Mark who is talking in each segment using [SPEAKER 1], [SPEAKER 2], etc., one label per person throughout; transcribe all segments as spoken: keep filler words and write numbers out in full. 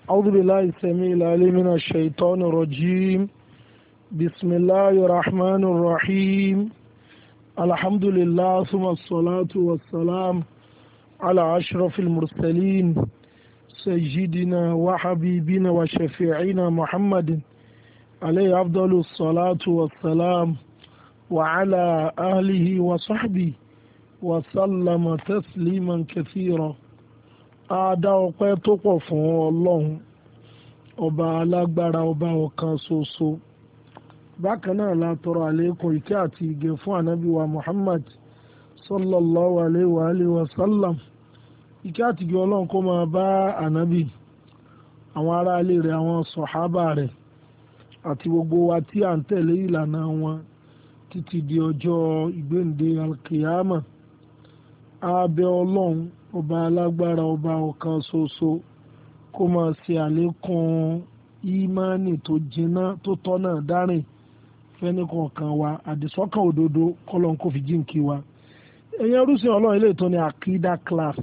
[SPEAKER 1] أعوذ بالله السميع العليم من الشيطان الرجيم. بسم الله الرحمن الرحيم. الحمد لله ثم الصلاة والسلام على أشرف المرسلين سيدنا وحبيبنا وشفيعنا محمد عليه أفضل الصلاة والسلام وعلى أهله وصحبه وسلم تسليما كثيرا. A dá ọpẹ́ tó pọ̀ fún Ọlọ́run ọba alágbára ọba ọ̀kan ṣoṣo. Bákan náà la tọrọ àlékún ìkẹ́ àti ìgẹ̀ fún ànábì wa Muhammad sallallahu alayhi wa alayhi wa sallam. Ìkẹ́ àti ìgẹ̀ Ọlọ́run kó máa bá ànábì, àwọn aráalé rẹ̀, àwọn sọ̀hábà rẹ̀ àti gbogbo wa tí à ń tẹ̀lé ìlànà wọn títí di ọjọ́ ìgbéǹde alkiyama. A bẹ̀ Ọlọ́run ọba alágbára ọba ọ̀kan ṣoṣo kó máa ṣe àlékún ìmánì tó jiná tó tọ́nà dárìn fẹ́nìkọ̀ọ̀kan wa, àdìsọ́kàn òdodo kọ́lọ́n kò fi jíǹkí wa. ẹ̀yin ẹrúsìn Ọlọ́run ilé ìtọ́ni akida class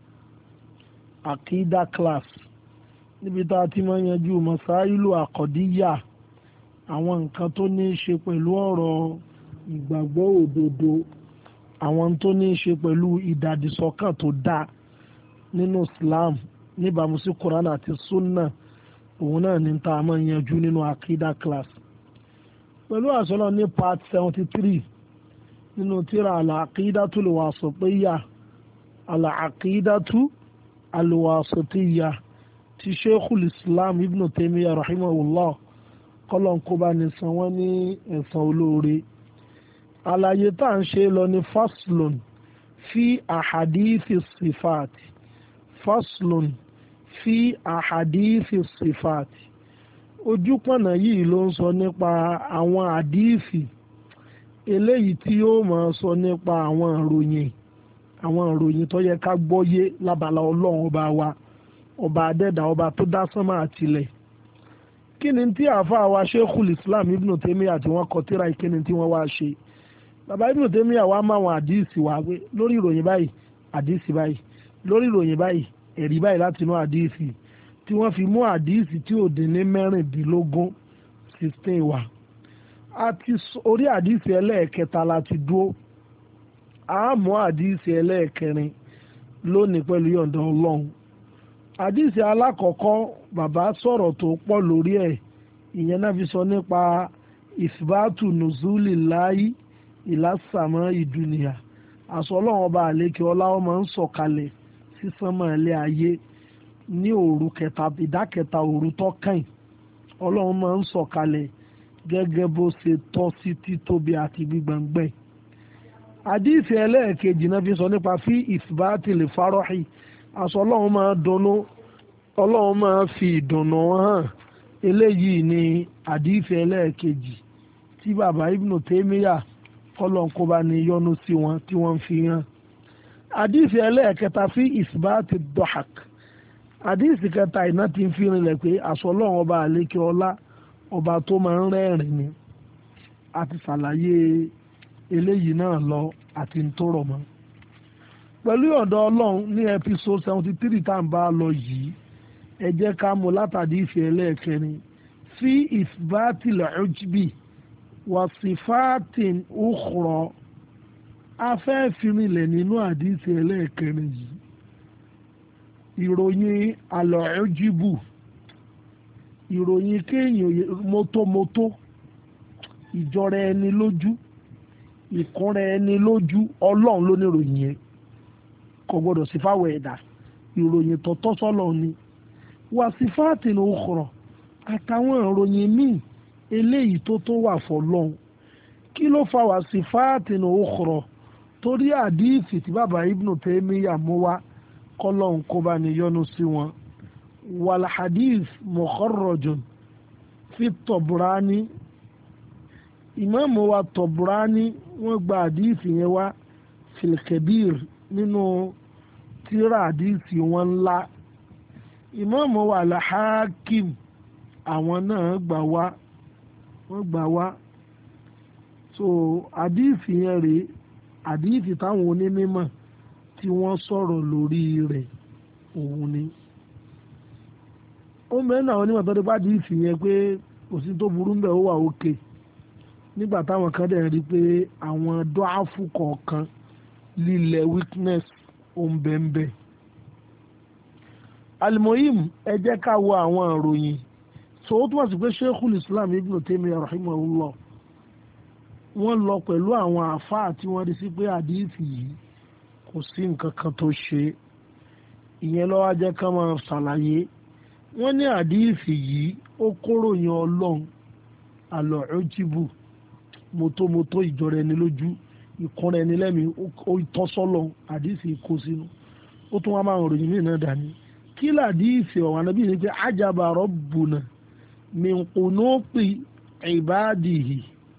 [SPEAKER 1] akida class níbi tá a ti máa yanjú masáìlú àkọ́díyà, àwọn nǹkan tó ní í ṣe pẹ̀lú ọ̀rọ̀ ìgbàgbọ́ òdodo, àwọn tó ní í ṣe pẹ̀lú ìdàdìsọ́kàn tó dáa nínú Islam níbàámu sí Quran àti Sunnah. Òun náà ní tá a máa yanjú nínú akida class pẹ̀lú àṣọlọ ní part seventy three nínú tírà al-aqidatu al-wasitiyya al-aqidatu al-wasitiyya ti Sheikhul Islam Ibn Taymiyyah rahimahullah, kọ́lọ́n kó bá ní san wọ́n ní ẹ̀san olóore. Àlàyé tá à ń ṣe lọ ní faslun fi ahadithi sifat faslun fi ahadithi sifat. Ojúpọ̀nà yìí ló ń sọ nípa àwọn àdíìsì eléyìí tí yóò máa sọ nípa àwọn ìròyìn àwọn ìròyìn tó yẹ ká gbọ́yé lábala Ọlọ́run ọba wa, ọba adẹ́dà, ọba tó dá sánmà àtilẹ̀. Kí ni tí àáfàá wa Sheikhul Islam Ibn Taymiyyah tí wọ́n kọ tírà ìkíni tí wọ́n wá ṣe? Bàbá Ibn Taymiyyah wá máa wọn àdíìsì wá pé lórí ìròyìn báyìí àdíìsì báyìí, lórí ìròyìn báyìí ẹ̀rí báyìí láti inú àdíìsì, tí wọ́n fi mú àdíìsì tí ò dín ní mẹ́rìndínlógún sixteen wá. Àti orí àdíìsì ẹlẹ́ẹ̀kẹta láti dúró, a mú àdíìsì ẹlẹ́ẹ̀kẹrin lónìí pẹ̀lú yọ̀ǹda Ọlọ́run. Àdíìsì alákọ̀ọ́kọ́ bàbá sọ̀rọ̀ tó pọ̀ lórí ẹ̀, ìyẹn náà fi sọ nípa ìsìbátù nùzúlì láyé ìlàsàmọ́ ìdúnìyà. Àṣọ Ọlọ́run ọba àlékè ọlá ó máa ń sọ̀kalẹ̀ sí sánmọ̀ ilé ayé ní òru kẹta ìdákẹta òru tó kàn. Ọlọ́run máa ń sọ̀kalẹ̀ gẹ́gẹ́ bó ṣe tọ́ sí títóbi àti gbígbàngbẹ́. Àdíìsì ẹlẹ́ẹ̀kejì náà fi sọ nípa fi ìsìbátì lè fárọ́hì. Àṣọ Ọlọ́run máa dunnú, Ọlọ́run máa fi ìdùnnú hàn. Eléyìí ni àdíìsì ẹlẹ́ẹ̀kejì tí bàbá Ibn Taymiyyah kọ́lọ́n kó bá ní yọ́nú sí wọn tí wọ́n fi hàn. Àdíìsì ẹlẹ́ẹ̀kẹta fi ìsìbáàtì dọ́hàk. Àdíìsì kẹta iná ti ń fi rinlẹ̀ pé àṣọ Ọlọ́run ọba àlékè ọlá ọba tó máa ń rẹ́rìn ni. A ti ṣàlàyé eléyìí náà lọ àti ń tó rọ̀ mọ́. Pẹ̀lú ọ̀dọ̀ Ọlọ́run ní episode seventy three tá à ń bá lọ yìí, ẹ jẹ́ ká mú látàdíìsì ẹlẹ́ẹ̀kẹrin fi ìsìbáàtì lẹ́ọ̀jìbì wàsífàtìn ukhra. A fẹ́ fi rinlẹ̀ nínú àdíìsì ẹlẹ́ẹ̀kẹrin yìí ìròyìn alọ́ọ̀jìbù, ìròyìn kéèyàn mótómótó, ìjọra ẹni lójú, ìkúnra ẹni lójú. Ọlọ́run ló ní ìròyìn yẹn, kò gbọdọ̀ sí fáwọn ẹ̀dá. Ìròyìn tọ́tọ́ sọ́lọ́run ni. wàsífàtìn ukhra, àtàwọn ìròyìn míì eléyìí tó tó wà fọ́lọ́run. Kí ló fa wàsífàtìn ukhra? Torí àdíìsì tí bàbá Ibn Taymiyyah mú wá, kọ́lọ́hún kó bá ní yọ́nú sí wọn. wal hadith mukharrajun fi Tabrani. Ìmáàmù wa Tabrani wọ́n gba àdíìsì yẹn wá fil Kabir nínú tírà àdíìsì wọn ńlá. Ìmáàmù wa al-Hakim àwọn náà gbà wá wọ́n gbà wá. So àdíìsì yẹn rèé, àdíìsì táwọn onímọ̀ tí wọ́n sọ̀rọ̀ lórí rẹ̀ òun ni. ó mẹ́rin àwọn onímọ̀ tó dé bá àdìsí yẹn pé kò sí tó burú ńbẹ̀ ó wà òkè nígbà táwọn kan dẹ̀ rí pé àwọn dọ́àfù kọ̀ọ̀kan lílẹ̀ weakness ó ń bẹ ń bẹ. alimoyim ẹ jẹ́ ká wo àwọn ìròyìn tó ó túmọ̀ sí pé sheikhul islam ibn Taymiyyah rahimahullah wọ́n lọ pẹ̀lú àwọn àfáà tí wọ́n rí sí pé àdìsí yìí kò sí nǹkan kan tó ṣe ìyẹn ló wá jẹ́ ká máa ṣàlàyé wọ́n ní àdìsí yìí ó kóròyìn ọlọ́run àlọ́ ọ̀jìbù mọ́tòmọ́tò ìjọra ẹni lójú ìkọ́ra ẹni lẹ́mìí ó tọ́sọ́lọ́ àdìsí kó sínú ó tún wá máa ń ròyìn mí náà dání kí làdìsí ọ̀wọ́n ànábì ní pé ajaba rabbuna min qunuti ibadihi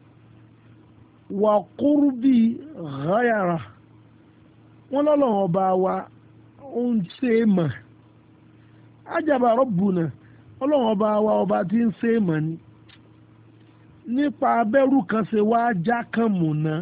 [SPEAKER 1] wa qurbi ghayara wọ́n lọ́lọ́run ọba wa ó ń ṣe é mọ̀ ajaba rabbuna ọlọ́run ọba wa ọba tí ń ṣe é mọ̀ ni nípa abẹ́rù kan ṣe wá já kan múná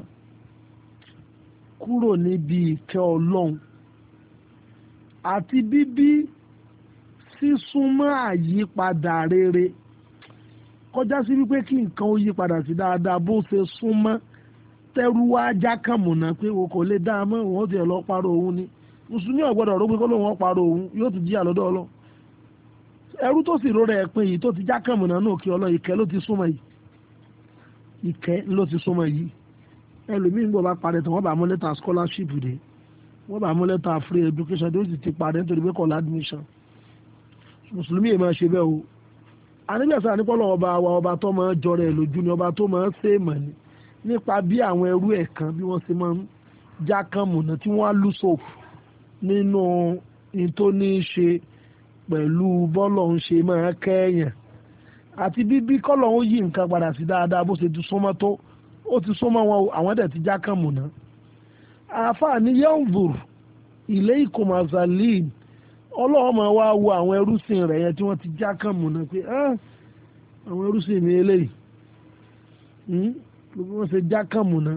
[SPEAKER 1] kúrò níbi ìkẹ́ ọlọ́run àti bíbí sísúnmọ́ àyípadà rere kọjá sí wípé kí nǹkan ó yí padà sí dáadáa bó ṣe súnmọ́ tẹ́rù wá já kan múná pé o kò lè dá a mọ́ òun ó ti ẹ̀ lọ́ parọ́ òun ni mùsùlùmí ò gbọ́dọ̀ rò pé kó lóun ó parọ́ òun yóò tún jí àlọ́dọ̀ ọlọ́ ẹrú tó sì rọrẹ ẹ̀pin yìí tó ti já kan múná náà kí ọlọ́ ìkẹ́ ló ti súnmọ́ yìí ìkẹ́ ló ti súnmọ́ yìí ẹlòmíín gbọ́ bá parẹ́ tán wọ́n bá mú lẹ́tà scholarship dé wọ́n bá mú lẹ́tà free education dé ó sì ti parẹ́ nítorí pé kọ́lá admission mùsùlùmí yìí máa ṣe bẹ́ẹ̀ o anígbàsá nípọ́lọ́ ọba wa ọba tó máa jọrọ ẹ̀ lójú ni ọba tó máa ṣe é mọ̀ ni nípa bí àwọn ẹrú ẹ̀ kan bí wọ́n ṣe máa ń já kan mọ̀nà tí wọ́n á lù sọ̀fù nínú ní tó ní í ṣe pẹ̀lú bọ́lọ̀ ń ṣe máa kẹ́yàn àti bíbí kọ́lọ̀ ń yí nǹkan padà sí dáadáa bó ṣe ti súnmọ́ tó ó ti súnmọ́ wọn àwọn dẹ̀ ti já kàn múná. àfààní yanzur ilaykum azalin ọlọ́run máa wá wo àwọn ẹrúsìn rẹ̀ yẹn tí wọ́n ti já kàn múná pé àwọn ẹrúsìn mi eléyìí wọ́n ṣe já kàn múná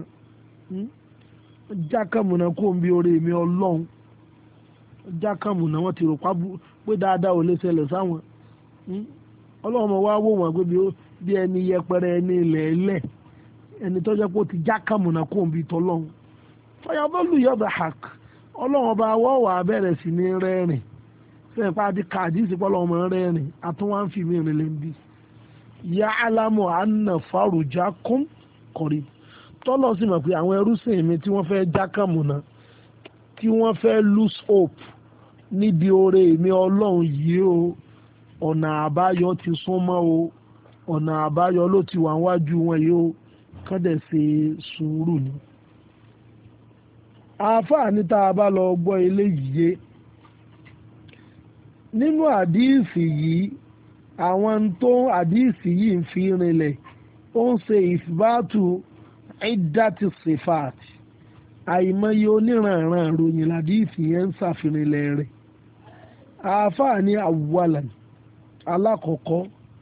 [SPEAKER 1] já kàn múná kó ń bí orí mi ọlọ́run já kàn múná wọ́n ti rò pé dáadáa ò lè ṣẹlẹ̀ sáwọn ọlọ́run mọ̀ wá wò wọ́n pé bí ẹni yẹpẹrẹ ẹni ilẹ̀ ẹlẹ̀ ẹni tó jẹ́ pé ó ti já kàmùnà kó ń bi tọ́lọ́run fọyàbọ́lù yọ̀bẹ̀ hàk ọlọ́run ọba wọ́ wà bẹ̀rẹ̀ sí ní rẹ́rìn sẹ́yìn pa àti káàdì ìsìnkú ọlọ́run mọ̀ rẹ́rìn àtúnwá ń fi mí rìn lè ń bí ya alamu anna faruja kún kọ̀rí tọ́lọ́ sì mọ̀ pé àwọn ẹrúsìn mi tí wọ́n fẹ́ já kàmùnà tí wọ́n fẹ́ lose hope níbi oore mi ọlọ́run yìí o ọ̀nà àbáyọ ti súnmọ́ o ọ̀nà àbáyọ ló ti wà wájú wọn yìí o kán dẹ̀ ṣe sùúrù ni. àáfàá ní tá a bá lọ gbọ́ eléyìí yé nínú àdíìsì yìí àwọn tó àdíìsì yìí ń fi rinlẹ̀ ó ń ṣe ìfibátù ìdátì sifat àìmọye oníranran ìròyìn làdíìsì yẹn ń ṣàfihàn rẹ̀ àáfàá ní awwalan alákọ̀ọ́kọ́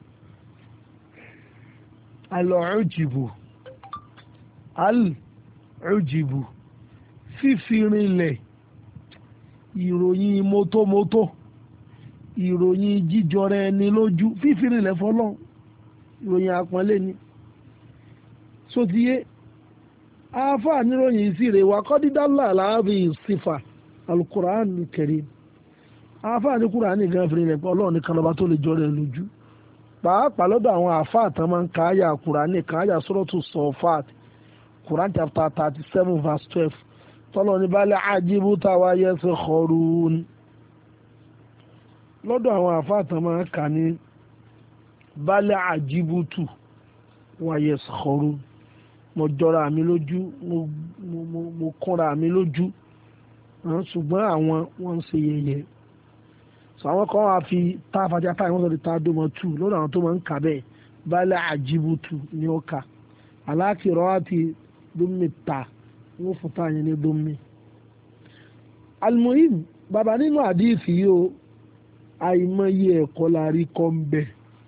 [SPEAKER 1] al-ujibu al-ujibu fífi rinlẹ̀ ìròyìn mótómótó ìròyìn jíjọra ẹni lójú fífi rinlẹ̀ fọlọ́ ìròyìn àpọ́nlé ni sotiye àáfàá níròyìn ìsirè wà kọ́dídálà láàbì sífà al-Qur'an al-Karim àáfàá ní Kùránì gan fi rinlẹ̀ pé ọlọ́run nìkan lọ́ba tó lè jọra ẹ̀ lójú pàápàá lọ́dọ̀ àwọn àáfàá tán máa ń ka àyà Kùránì kan àyà Suratu Safat Quran chapter thirty seven verse twelve tọ́lọ́ ní bal ajibta wa yaskharun lọ́dọ̀ àwọn àáfàá tán máa ń kà ní bal ajibtu wa yaskharun mo jọra mi lójú mo mo mo kúnra mi lójú ṣùgbọ́n àwọn wọ́n ń ṣe yẹ̀yẹ́ àwọn kan wá fi tá a fàájà táyà wọ́n sọ di tá a dómọ tù lọ́dọ̀ àwọn tó máa ń kà bẹ́ẹ̀ bálẹ̀ àjíbùtù ní ọkà aláàkìrọ̀ àti dómi ta wọ́n fún táyà ní dómi. almuhim bàbá nínú àdìsí yìí o àìmọye ẹ̀kọ́ la rí kọ́ ń bẹ̀.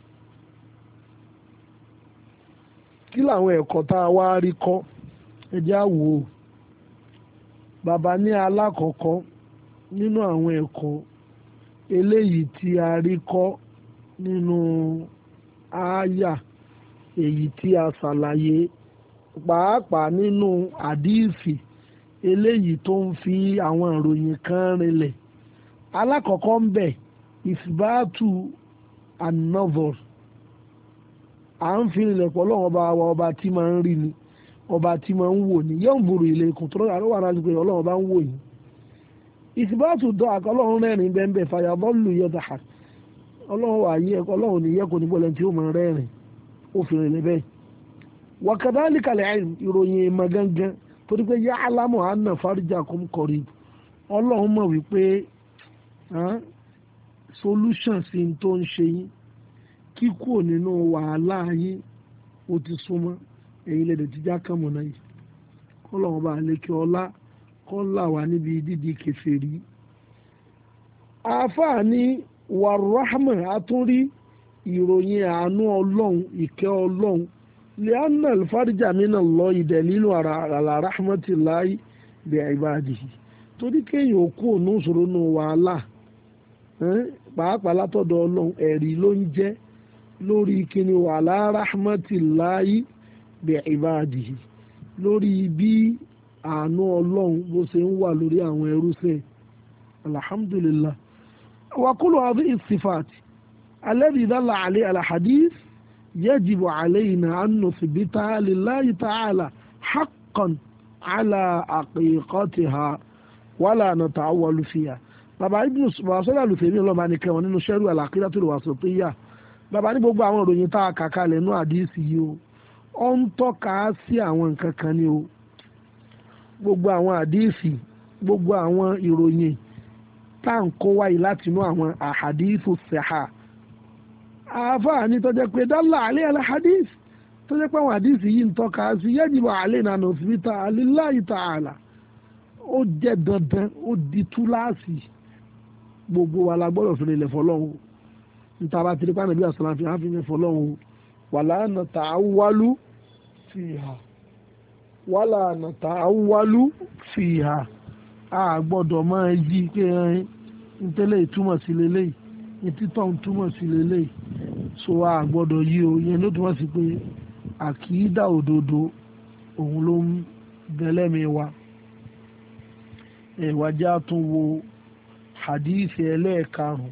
[SPEAKER 1] kí làwọn ẹ̀kọ́ tá a wá rí kọ́ ẹ jẹ́ á wò ó. bàbá ní alákọ̀ọ́kọ́ nínú àwọn ẹ̀kọ́ eléyìí tí a rí kọ́ nínú àyà èyí tí a ṣàlàyé pàápàá nínú àdíìsì eléyìí tó ń fi àwọn ìròyìn kan rinlẹ̀. alákọ̀ọ́kọ́ ń bẹ̀ ìsìbáàtù an-nazar, à ń fi rinlẹ̀ pọ̀ ọlọ́run ọba wa ọba tí máa ń rí ni, ọba tí máa ń wò ní yanzuru ilaykum tó rọrùn àwọn aráàlú pé ọlọ́run ọba ń wò yín. ìsìbáàtù dọ́ àkọ́ ọlọ́run rẹ́rìn bẹ́ẹ̀ bẹ́ẹ̀ fayadhallu yadhak, ọlọ́run wà yí ẹ̀kọ́ ọlọ́run ní yẹ́kọ̀ọ́ ní bọ́lẹ̀ tí ó máa rẹ́rìn, ó fi rìnlẹ̀ bẹ́ẹ̀. wa kadhalika al-ilm, ìròyìn ìmọ̀ gangan, torí pé ya'lamu anna farjakum qarib, ọlọ́run mọ̀ wípé solution sí n tó ń ṣe yín, kíkúrò nínú wàhálà yín ó ti súnmọ́, ẹ̀yin lẹ́dẹ̀ tí já kàn mọ̀nà yìí. kọ́lọ́run bá lékè ọlá kọ́ là wá níbi dídí kèfèrí. àáfàá ní wàrúhàmà àtúrí ìròyìn àánú ọlọ́run, ìkẹ́ ọlọ́run, lianna alfarija mina lọ ìdẹ̀lílù àlà rahmatillahi bi ibadihi, torí kéèyàn ó kú òun ṣòro nù wàhálà pàápàá látọ̀dọ̀ ọlọ́run, ẹ̀rí ló ń jẹ́ lórí kíni àlà rahmatillahi bi ibadihi, lórí bí àánú ọlọ́run bó ṣe ń wà lórí àwọn ẹrúsìn. alhamdulillah. وكل هذه الصفات الذي دل عليه الحديث يجب علينا أن نثبتها لله تعالى حقا على حقيقتها ولا نتعول فيها. bàbá ibùdó sọ́lá lùfẹ̀mí ọlọ́mọ nìkan wọn nínú sẹ́rù al-aqidatul wasitiyya. bàbá ní gbogbo àwọn ìròyìn tá a kà kalẹ̀ nínú àdíìsì yìí o, ó ń tọ́ka sí àwọn nǹkan kan ní o. gbogbo àwọn àdíìsì, gbogbo àwọn ìròyìn tá à ń kó wáyé láti inú àwọn àhàdíìsù sahha. àáfàá ní tó jẹ́ pé dálà alẹ́ alhadith, tó jẹ́ pé àwọn àdíìsì yìí ń tọ́ka sí yajibu alaina nuthbita lillahi ta'ala, ó jẹ́ dandan, ó di túláàsì, gbogbo wa la gbọ́dọ̀ fi ilẹ̀ fọlọ́hún. níta bá ti rí pàánù bí àṣàlàn fi hàn fi ilẹ̀ fọlọ́hún. wala nata'awwalu fiha, wala nata'awwalu fiha, a gbọ́dọ̀ máa yí pé ẹyin ntẹ́lẹ̀ ìtumọ̀ sí lélẹ́yìí, ìtítọ́ ìtumọ̀ sí lélẹ́yìí, so a gbọ́dọ̀ yí o. yẹn ló túmọ̀ sí pé àkìídà òdodo òun ló ń bẹ̀lẹ́mi wa. ẹ̀wájá tún wo hadithi ẹlẹ́ẹ̀karùn-ún,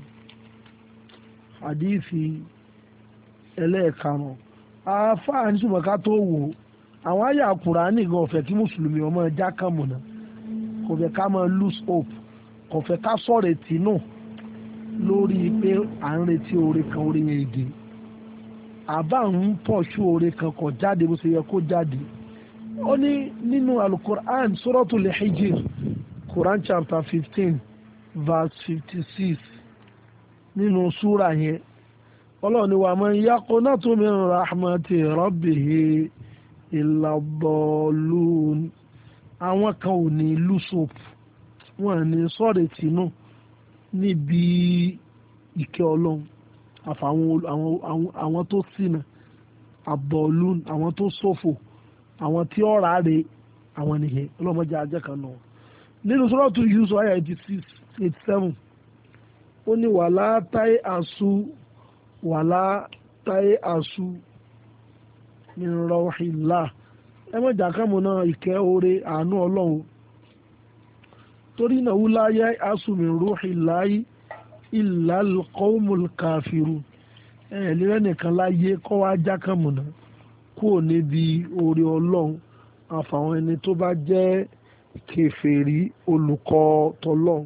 [SPEAKER 1] hadithi ẹlẹ́ẹ̀karùn-ún. àáfàá ní ṣùgbọ́n ká tó wò àwọn àyà Kùránì gan ọ̀fẹ́ kí mùsùlùmí ọmọ ẹja kan mọ̀nà, kò fẹ́ ká máa lose hope, kò fẹ́ ká sọ̀rọ̀ ètí náà lórí pé à ń retí oore kan, oore yẹn èdè àbá ń pọ̀ sí oore kan kò jáde bó ṣe yẹ kó jáde. ó ní nínú alukur'an suratul hijr, Quran chapter fifteen verse fifty six, nínú súra yẹn ọlọ́run ni wa man yaqnatu min rahmati rabbihi illa ddallun, àwọn kan ò ní lùsọ̀pù, wọn ní sọ̀rọ̀ tìǹù níbi ìkẹ́ ọlọ́run àfàwọn àwọn tó ṣìnà, àbọ̀lùn, àwọn tó ṣòfò, àwọn tí ọ̀rá rè, àwọn nìyẹn ọlọ́mọdé ajẹ́ kan náà. nínú Suratu Yusuf ayah eighty six eighty seven ó ní wàlá táyé àṣù wàlá táyé àṣù min rawhillah, ẹ mọ̀ jàkámù náà ìkẹ́ oore àánú ọlọ́run, torí náà wúlá yẹ asùnmí ruhillahi illa al-qawmul kafirun, ẹ̀ lérẹ́ nìkan láyé kọ́ wá jákàmù náà kúrò níbi oore ọlọ́run àfàwọn ẹni tó bá jẹ́ kèfèrí olùkọ́ tọlọ́run.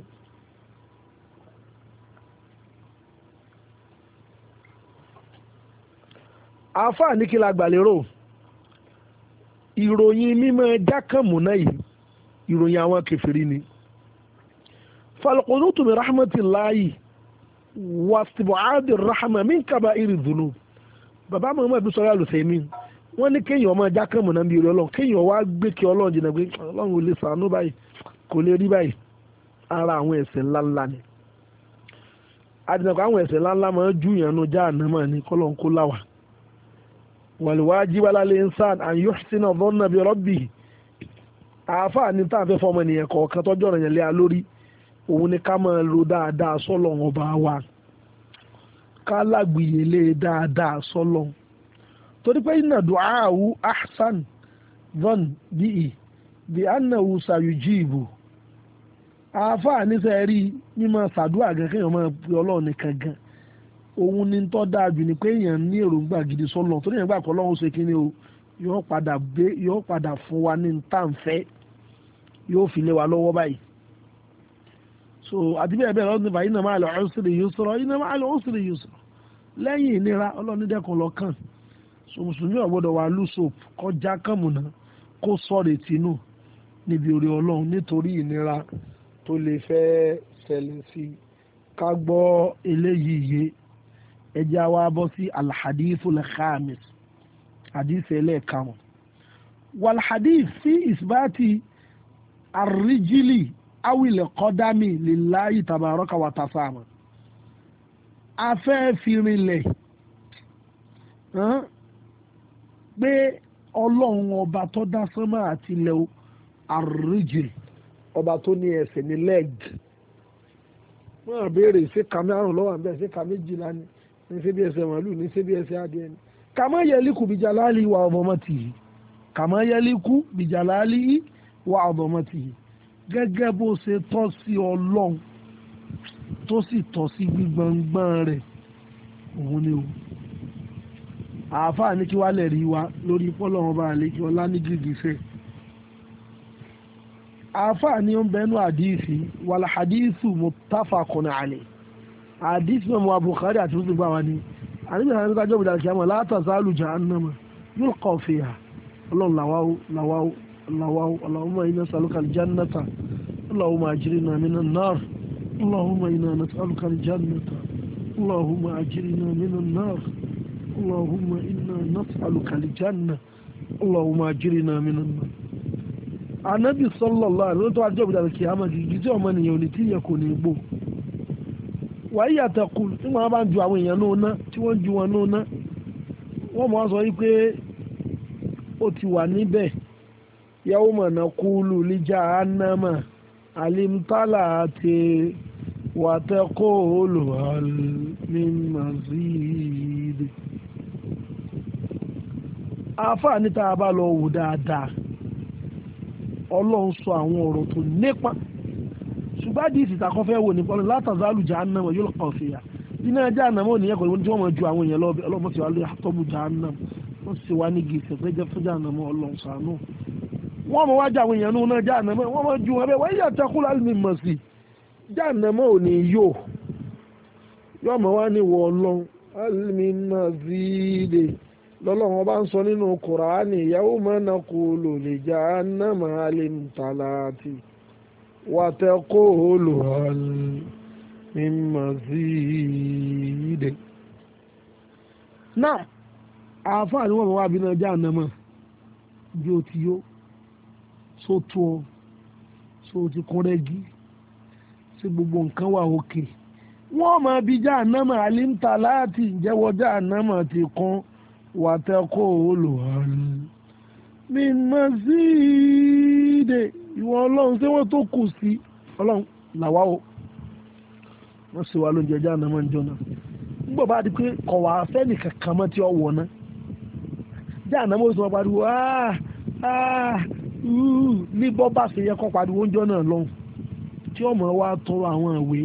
[SPEAKER 1] àáfàá ní kí la gbàlérò ìròyìn mímọ́ jákàmùnà yìí, ìròyìn àwọn kèfèrí ni. falqunutu min rahmatillahi wastib'adi rahma min kaba'iri dhunub. bàbá Muhammad bin sọ́yà lùsẹ̀mí wọ́n ní kéèyàn ọmọ jákàmùnà bí ìrọ̀ ọlọ́run, kéèyàn wá gbé kí ọlọ́run jìnnà pé ọlọ́run ò lè sànú báyìí, kò lè rí báyìí, ara àwọn ẹ̀ṣẹ̀ ńláńlá ni. àdìnàkọ̀ àwọn ẹ̀ṣẹ̀ ńláńlá máa ń júyàn nù jahannama ní kọ́lọ́n kó láwà. wàlúwájú wàlálẹ̀ insan an yuhsina dhanna bi rabbih, àáfàá ní tá à ń fẹ́ fọmọ ènìyàn kọ̀ọ̀kan tọ́jọ́ ọ̀rọ̀ yẹn lé a lórí, òun ni ká máa lo dáadáa sọ́lọ̀ ọba wa, ká lágbìyèlé dáadáa sọ́lọ́n torí pé inna du'aahu ahsan dhan bihi bí annahu sayujibu àáfàá níṣẹ́ rí mímọ́ sàdúrà gan kéèyàn máa pe ọlọ́run nìkan gan òun ni tó dáa jù ni pé èèyàn ní èròǹgbà gidi sọ́lọ́n torí èèyàn gbà pé ọlọ́run ṣe kíni o yóò padà gbé yóò padà fún wa ní ntànfẹ́ yóò fi lé wa lọ́wọ́ báyìí so àti bẹ́ẹ̀ bẹ́ẹ̀ lọ́dún nípa inna ma'al usri yusra inna ma'al usri yusra lẹ́yìn ìnira ọlọ́run nídẹ́kun lọ́kàn so mùsùlùmí ò gbọ́dọ̀ wà lùsòp kọjá kàmùnà kó sọ̀rọ̀ tìǹù níbi orí ọlọ́run nítorí ìnira tó lè fẹ́ ṣẹlẹ̀ sí i ká gbọ́ eléyìí yé ẹjẹ́ wa bọ́ sí alhadithul khamis hadith ẹlẹ́ẹ̀karùn walhadith fi isbati arrijili awil qadami lillahi tabaraka wa tasama afẹ́ fi rinlẹ̀ pé ọlọ́run ọba tó dá sánmà àti ilẹ̀ arrijili ọba tó ní ẹsẹ̀ ní leg wọ́n á béèrè ṣé ka márùn lọ́wọ́ àbẹ́ ṣé ka méjìlá ni ní ṣé bí ẹsẹ̀ màálù ní ṣé bí ẹsẹ̀ adìẹ ni kàmá yẹlíkù bìjàlálì wà ọ̀dọ́mọ́tì kàmá yẹlíkù bìjàlálì wà ọ̀dọ́mọ́tì gẹ́gẹ́ bó ṣe tọ́ sí ọlọ́run tó sì tọ́ sí gbígbọ̀ngbọ̀n rẹ̀ òun ni o àáfàá ní kí wàá lè rí wa lórí pọ́lọ́run ọba àlékí ọlá ní gìgísẹ̀ àáfàá ní ó ń bẹnu àdìsí wàlá àdìsù muttafaqun alayh àdìsí mọ̀mọ́ Bukhari àti Muslim gbà wá ní àníbi àwọn ẹ̀ka jọ́bù dàkí àmọ́ la tazalu jahannama yulqa fiha ọlọ́run làwáwó làwáwó làwáwó Allahumma inna nas'aluka al-jannata Allahumma ajirna minan nar Allahumma inna nas'aluka al-jannata Allahumma ajirna minan nar Allahumma inna nas'aluka al-jannata Allahumma ajirna minan nar. Ànábì sallallahu alaihi wasallam tó àjọ ìdàrú kìí àmọ́ kìí tí ọmọ ènìyàn ò ní tí yẹ kò ní gbò wàá yàtọ̀ kù nígbà wọn bá ń ju àwọn èèyàn náà ná tí wọ́n ń ju wọn náà ná wọ́n mọ̀ wá sọ wípé ó ti wà níbẹ̀ yawma naqulu li jahannama alimtala'ati wa taqulu hal min mazid. àáfàá níta bá lọ wò dáadáa ọlọ́run sọ àwọn ọ̀rọ̀ tó nípa ṣùgbọ́n àdìsí ìtàkùn fẹ́ wò nípa la tazalu jahannama yulqa fiha iná jahannama ò ní ẹ̀kọ́ ìwọ́n tí wọ́n mọ̀ ju àwọn èèyàn lọ́bẹ̀ ọlọ́mọ ti wà lórí àtọ́bù jahannama wọ́n sì wá ní gèsè pé jẹ́ fún jahannama ọlọ́run ṣàánú wọ́n mọ̀ wájú àwọn èèyàn náà jahannama wọ́n mọ̀ ju wọn bẹ́ẹ̀ wọ́n yà tẹ́kù láti mi mọ̀ sí jahannama ò ní yó yọ́ mọ̀ wá ní wọ ọlọ́run alimi mazide lọ́lọ́run ọba ń sọ nínú Kùránì yawma naqulu li jahannama halim talati wa taqulu hal min mazid. náà àáfàá ni wọ́n mọ̀ wá bí náà jahannama bí ó ti yó sótú ọ só ti kún rẹ́gí sí gbogbo nǹkan wà òkè wọ́n mọ̀ bí jahannama halim talati jẹ́wọ́ jahannama ti kún wàtẹ́kọ̀ọ́lù hàn mí mazíde ìwọ ọlọ́run tí wọ́n tó kù sí ọlọ́run làwa o wọ́n sì wá lóúnjẹ ẹja àná máa ń jọ́nà nígbà bá di pé kọ̀wá fẹ́ẹ̀nì kankan mọ́ tí ó wọ̀ ná já àná mọ́ sọ wọn pariwo ní bọ́ bá ṣe yẹ kọ́ pariwo oúnjẹ náà lọ́hùn tí ọmọ wa tọrọ àwọn ìwé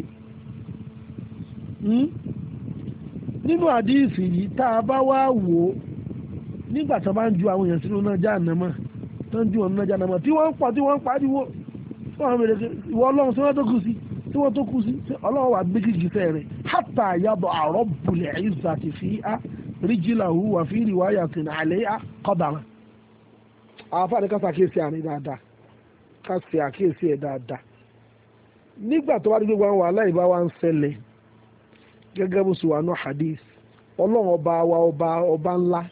[SPEAKER 1] nínú àdíìsì yìí tá a bá wá wò ó nígbà tó bá ń ju àwọn èèyàn sínú náà Jahannama tó ń ju ọ̀nà náà Jahannama tí wọ́n ń pọ̀ tí wọ́n ń pariwo fún àwọn mèrèké ìwọ ọlọ́run tí wọ́n tó kù sí tí wọ́n tó kù sí ọlọ́run wà gbé kìkì sẹ́ rẹ̀ hatta yad'a rabbul izzati fiha rijlahu wa fi riwayatin alayha qadama. àwọn afáàní ká ṣàkíyèsí àárín dáadáa ká ṣe àkíyèsí ẹ̀ dáadáa nígbà tó wá dé gbogbo àwọn wàhálà ìbá wa ń ṣẹlẹ̀ gẹ́gẹ́ bó sì wà ní hadith ọlọ́run ọba wa ọba ọba ńlá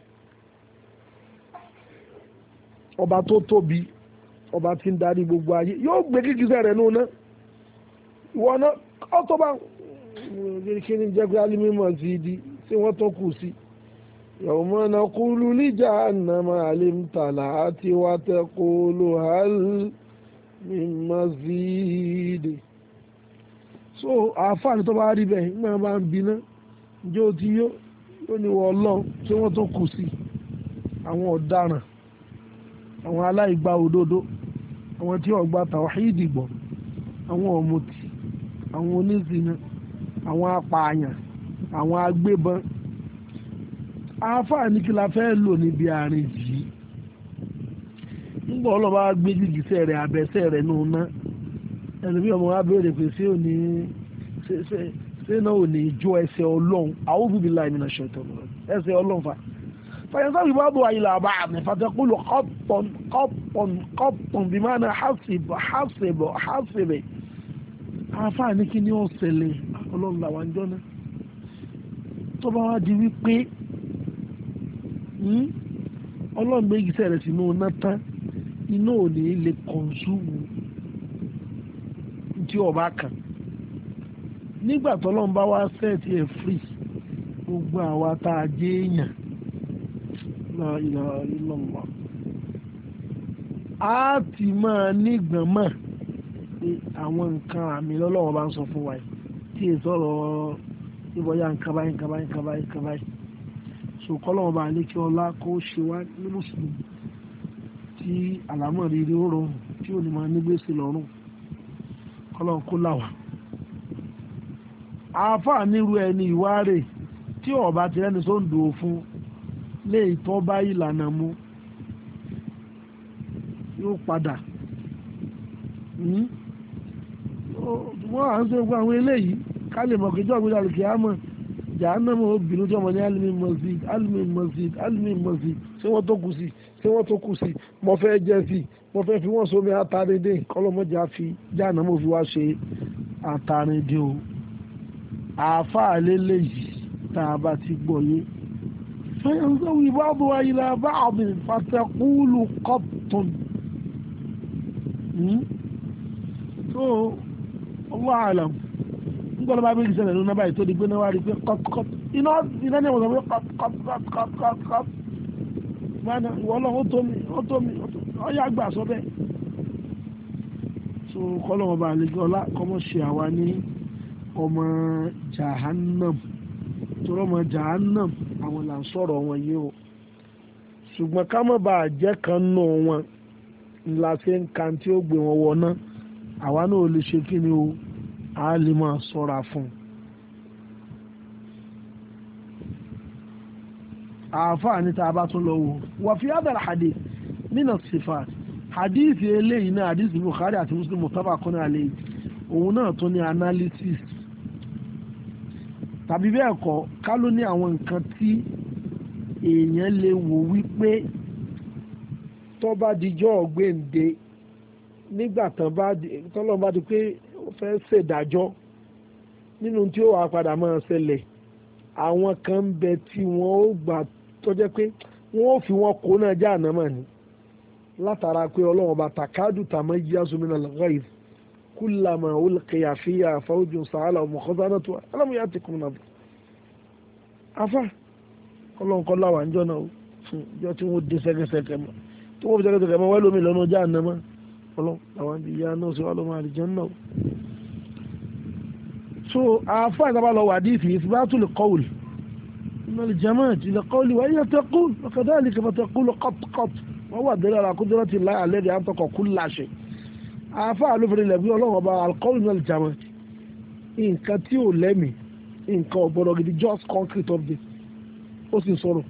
[SPEAKER 1] ọba tó tóbi ọba tí ń darí gbogbo ayé yóò gbé kíkísẹ́ rẹ̀ nù ná ìwọ náà ọ tó bá kí ni jẹ́ pé alimímọ̀ ti di tí wọ́n tó kù sí yawma naqulu li jahannama alimtala'ati wa taqulu hal min mazid. so àǹfààní tó bá rí bẹ́ẹ̀ nígbà bá ń biná ǹjẹ́ o ti yó ó ní wọ́n ọlọ́run tí wọ́n tó kù sí àwọn ọ̀daràn àwọn aláìgbà òdodo àwọn tí ó gba tàwáhídì gbọ́ àwọn ọ̀mùtí àwọn oníṣìnà àwọn apààyàn àwọn agbébọn àáfàá ní kí la fẹ́ lò níbi àárín yìí nígbà ọlọ́ba gbé gìgísẹ̀ rẹ̀ abẹ́sẹ̀ rẹ̀ nù ná ẹlòmí ọmọ wa béèrè pé ṣé ò ní ṣé náà ò ní jó ẹsẹ̀ ọlọ́run a'udhu billahi minash shaitani ẹsẹ̀ ọlọ́run fa fàyẹ̀nsá yìí bá bọ̀ àyìnlá àbá àmì fàtẹ́kùlù kọ́pọ̀n kọ́pọ̀n kọ́pọ̀n bí máa náà hásìbọ̀ hásìbọ̀ hásìbẹ̀ àáfàá ní kí ni ó ṣẹlẹ̀ ọlọ́run làwọn àjọ náà tó bá wá di wípé ọlọ́run méjì sẹ̀rẹ̀ sínú iná tán iná ò ní lè kọ̀ǹsúmù tí ọba kan nígbà tọ́lọ́run bá wá sẹ́ẹ̀tì ẹ̀ fírì gbogbo àwa tá a jẹ́ èèyàn la ilaha illallah a ti máa nígbàmọ̀ pé àwọn nǹkan àmì lọ́lọ́run bá ń sọ fún wa yìí tí èso ọ̀rọ̀ ìbọ̀yà nǹkan báyìí nǹkan báyìí nǹkan báyìí nǹkan báyìí so kọ́lọ́run bá lé kí ọlá kó ṣe wá ní mùsùlùmí tí àlámọ̀ rírí ó rọrùn tí ò ní máa ní gbèsè lọ́rùn kọ́lọ́run kó là wá. àáfàá nírú ẹni ìwárè tí ọba ti rẹ́ni tó ń dùn fún lè tọ́ bá ìlànà mu yóò padà wọ́n à ń sọ gbogbo àwọn eléyìí ká lè mọ̀ kí jọ́ gbé dàlùkì àmọ́ jahannama obìnrin tí ọmọ ní alimi masjid alimi masjid alimi masjid ṣé wọ́n tó kù sí ṣé wọ́n tó kù sí mo fẹ́ jẹ́ sí mo fẹ́ fi wọ́n sómi àtàrídé kọ́lọ́mọ́jà fi jahannama fi wá ṣe àtàrídé o àáfàá lélẹ́yìí tá a bá ti gbọ́ yé fẹ́yànsáwì báàbò ayílá báàbò fàtẹ́kùlù kọ́pùtùn so Allah alam nígbàdàn bá bẹ́ẹ̀ sẹ́lẹ̀ lónà báyìí tó di gbé náà wá rí pé kọ́pùkọ́p iná iná ní ìwọ̀n sọ pé kọ́pùkọ́pùkọ́pùkọ́p gbọ́dọ̀ ìwọ náà ó tó mi ó tó mi ó yá gbà sọ bẹ́ẹ̀ so kọ́lọ́mọ bá lè gbọ́ ọlá kọ́mọ́ ṣe àwa ní ọmọ jahannam tọrọ ọmọ jahannam àwọn là ń sọ̀rọ̀ wọn yìí o ṣùgbọ́n ká má bàa jẹ́ kan nù wọn ńlá ṣe ń kan tí ó gbé wọn wọ náà àwa náà ò lè ṣe kí ni o a lè máa ṣọ́ra fún un. àáfàá ní tá a bá tún lọ wò wà fi hadal hadith nínú sifat hadith eléyìí náà hadith Bukhari àti Muslim muttafaqun alayhi òun náà tún ní analysis tàbí bẹ́ẹ̀ kọ́ ká ló ní àwọn nǹkan tí èèyàn lè wò wípé tó bá dijọ́ ọ̀gbẹ́ǹde nígbà tọ́lọ́ bá di pé ó fẹ́ ṣèdájọ́ nínú tí ó wà padà máa ṣẹlẹ̀ àwọn kan ń bẹ tí wọ́n ó gbà tó jẹ́ pé wọ́n ó fi wọn kó náà jahannama ni látara pé ọlọ́run ọba takadu tamayyazu minal ghayz kullama ulqiya fiha fawjun sa'alahum khazanatuha alam ya'tikum nadhir afa ọlọ́run kọ́ láwà níjọ́ náà ìjọ tí wọ́n dé sẹ́kẹ́sẹ́kẹ́ mọ́ tí wọ́n fi sẹ́kẹ́sẹ́kẹ́ mọ́ wẹ́ẹ́ lómi lọ́nà jahannama ọlọ́run làwọn ibi ìyá náà sí wà lọ́mọ àlùjánnà náà. so àáfà ìdábà lọ wà díìfì ithbatul qawl min al-jama'ati li qawli wa hiya taqul wa kadhalika fa taqulu qat qat wa huwa dalil ala qudrati llahi alladhi antaqa kulla shay. àáfà àlùfẹ́rẹ́ ilẹ̀ bí ọlọ́run ọba al-qawl min al-jama'ati nǹkan tí ò lẹ́mì nǹkan ọ̀gbọ́dọ̀ gidi just concrete of this ó sì sọ̀rọ̀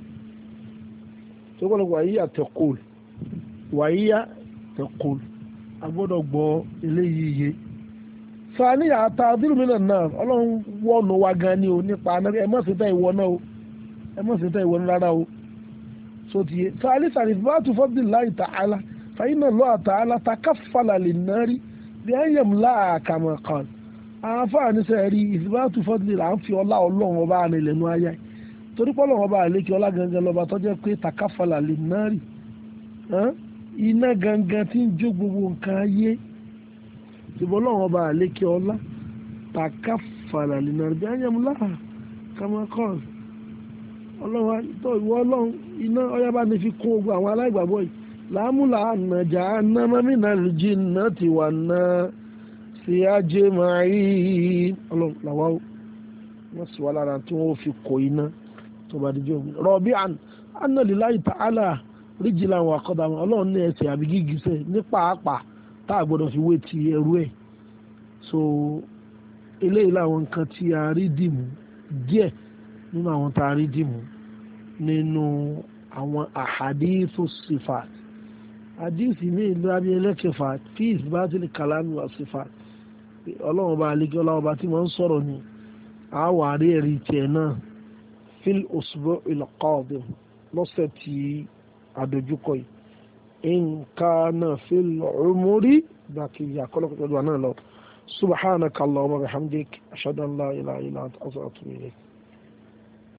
[SPEAKER 1] tó gbọ́dọ̀ wa hiya taqul wa hiya taqul agbọ́dọ̀ gbọ́ eléyìí yé sàníyà àtàdúró mi náà ọlọ́run wọ́ọ̀nù wa gan ni o nípa ẹ mọ̀ sí tẹ́ ìwọ náà o ẹ mọ̀ sí tẹ́ ìwọ náà rárá o so ti yé sàlí sàlí bá tu fadlillahi ta'ala fa inna Allah ta'ala takaffala lin-nari bí ẹ̀ yẹ̀m láà kama qal àǹfààní sẹ́ẹ̀rí ìfibátú fadli là ń fi ọlá ọlọ́run ọba àrìn lẹ́nu ayá torí pé ọlọ́run ọba àlékè ọlá gangan lọ́ba tó jẹ́ pé takaffala lin-nari iná gangan tí ń jó gbogbo nǹkan ayé ṣùgbọ́n ọlọ́run ọba àlékè ọlá takaffala lin-nari bí ẹ̀ yẹ̀m láà kama qal ọlọ́run tó ìwọ ọlọ́run iná ọyá bá ní fi kún ogun àwọn aláìgbàgbọ́ yìí làámúlà ànàjà anamamina jinnati wan nas sí ajé máa rí ọlọ́run làwa o wọ́n sì wá lára tí wọ́n fi kó iná tó bá dijọ́ ògbìn. rọ̀bì anna lillahi ta'ala rijlan wa qadaman ọlọ́run ní ẹsẹ̀ àbí gígísẹ̀ ní pàápàá tá a gbọ́dọ̀ fi wé ti ẹrú ẹ̀. so eléyìí làwọn nǹkan tí a rí dìmú díẹ̀ nínú àwọn tá a rí dìmú nínú àwọn àhàdíìsù sífàt. àdíìsì ní ìlú abẹ́ ẹlẹ́kẹfà fi ìsìbátìlì kàlámì wà sífàt. ọlọ́run ọba àlejò ọlọ́run ọba tí wọ́n ń sọ̀rọ̀ ni àwọn àrí ẹ̀rí tiẹ̀ náà fil usbu'il qadim lọ́sẹ̀ tí àdójúkọ yìí in kana fil umuri baqiya kọ́lọ́kọ́tọ́ náà lọ subhanaka allahumma wa bihamdik ashhadu an la ilaha illa anta astaghfiruka wa atubu ilayk.